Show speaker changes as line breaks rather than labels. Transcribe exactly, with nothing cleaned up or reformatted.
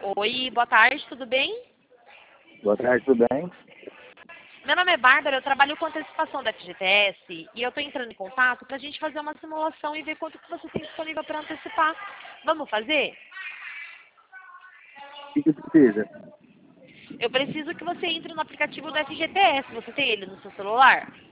Oi, boa tarde, tudo bem?
Boa tarde, tudo bem?
Meu nome é Bárbara, eu trabalho com antecipação da F G T S e eu estou entrando em contato para a gente fazer uma simulação e ver quanto que você tem disponível para antecipar. Vamos fazer?
O que, que precisa?
Eu preciso que você entre no aplicativo da F G T S. Você tem ele no seu celular?